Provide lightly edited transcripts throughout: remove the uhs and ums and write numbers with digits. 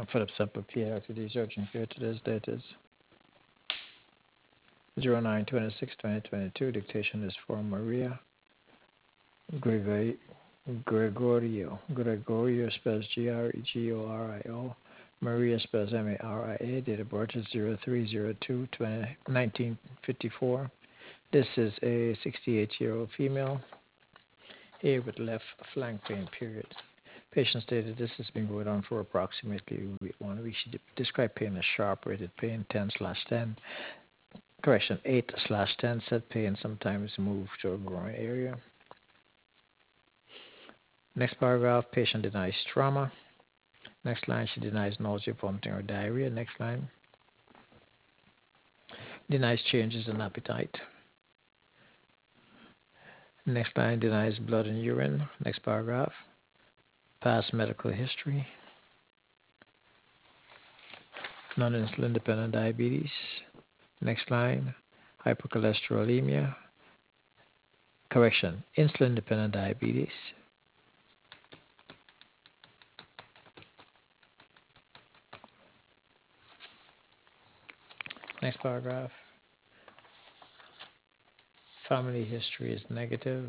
Philip Sample PRTD urgent care. Today's date is 09/26/2022. Dictation is for Maria Gregorio. Gregorio spells Gregorio. Maria spells Maria. Date of birth is 03/02/1954. This is a 68-year-old female here with left flank pain, period. Patient stated this has been going on for approximately 1 week. She described pain as sharp rated pain 10/10. Correction, 8/10. Said pain sometimes move to a groin area. Next paragraph, patient denies trauma. Next line, she denies nausea, vomiting, or diarrhea. Next line, denies changes in appetite. Next line, denies blood and urine. Next paragraph, past medical history. Non-insulin dependent diabetes. Next line, hypercholesterolemia. Correction, insulin dependent diabetes. Next paragraph, family history is negative.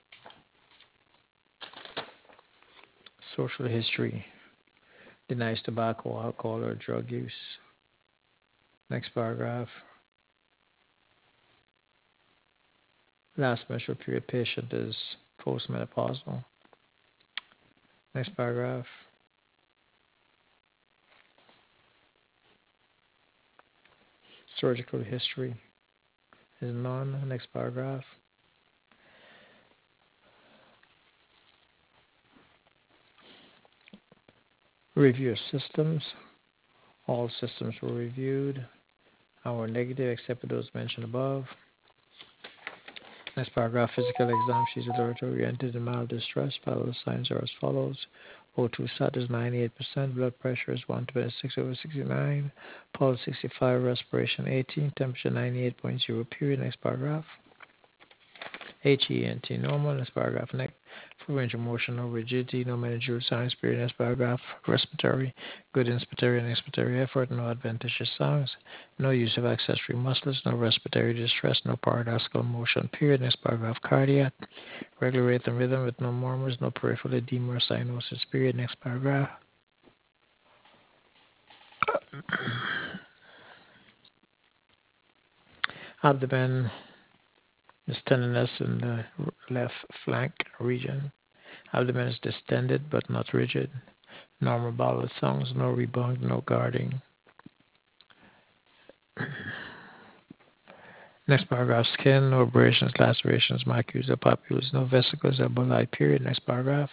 Social history, denies tobacco, alcohol, or drug use. Next paragraph, last menstrual period patient is postmenopausal. Next paragraph, surgical history is none. Next paragraph, review of systems. All systems were reviewed and were negative except for those mentioned above. Next paragraph, physical exam. She's oriented in mild distress. Vital signs are as follows. O2 sat is 98%. Blood pressure is 126/69. Pulse 65. Respiration 18. Temperature 98.0. Period. Next paragraph. HENT normal. Next paragraph. Neck. Full range of motion, no rigidity, no managerial signs. Period. Next paragraph. Respiratory. Good inspiratory and expiratory effort. No adventitious sounds. No use of accessory muscles. No respiratory distress. No paradoxical motion. Period. Next paragraph. Cardiac. Regular rate and rhythm with no murmurs. No peripheral edema or cyanosis. Period. Next paragraph. Abdomen is tenderness in the left flank region. Abdomen is distended but not rigid. Normal bowel sounds, no rebound, no guarding. Next paragraph, skin, no abrasions, lacerations, macules, or papules, no vesicles or bulli. Period. Next paragraph.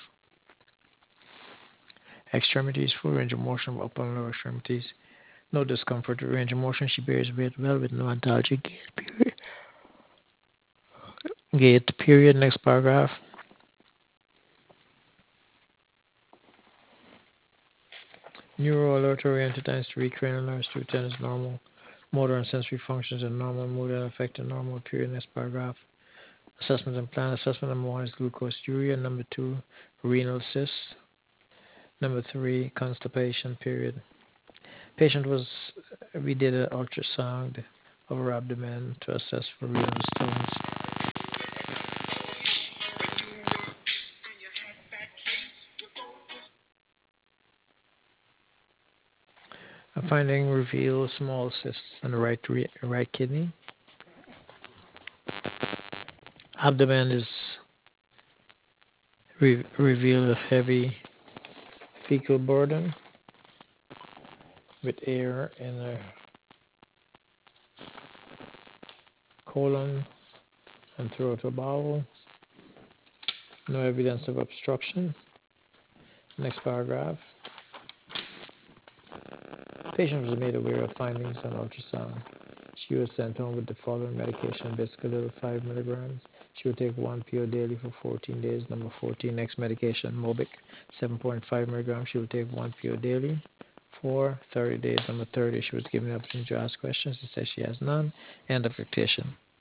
Extremities, full range of motion of upper and lower extremities. No discomfort or range of motion. She bears weight well with no antalgic gait. Period. Gait. Period. Next paragraph. Neuro alert oriented times 3 cranial nerves 210 is normal. Motor and sensory functions are normal. Mood and affected normal. Period. Next paragraph. Assessment and plan. Assessment number 1 is glucosuria. Number 2, renal cysts. Number 3, constipation. Period. We did an ultrasound of her abdomen to assess for renal stones. A finding reveals small cysts in the right kidney. Abdomen is revealed of heavy fecal burden with air in the colon and throat or bowel. No evidence of obstruction. Next paragraph. Patient was made aware of findings on ultrasound. She was sent home with the following medication: Biscalil 5 milligrams. She will take 1 PO daily for 14 days. Number 14, next medication, Mobic 7.5 milligrams. She will take 1 PO daily for 30 days. Number 30, she was given the opportunity to ask questions. She says she has none. End of dictation.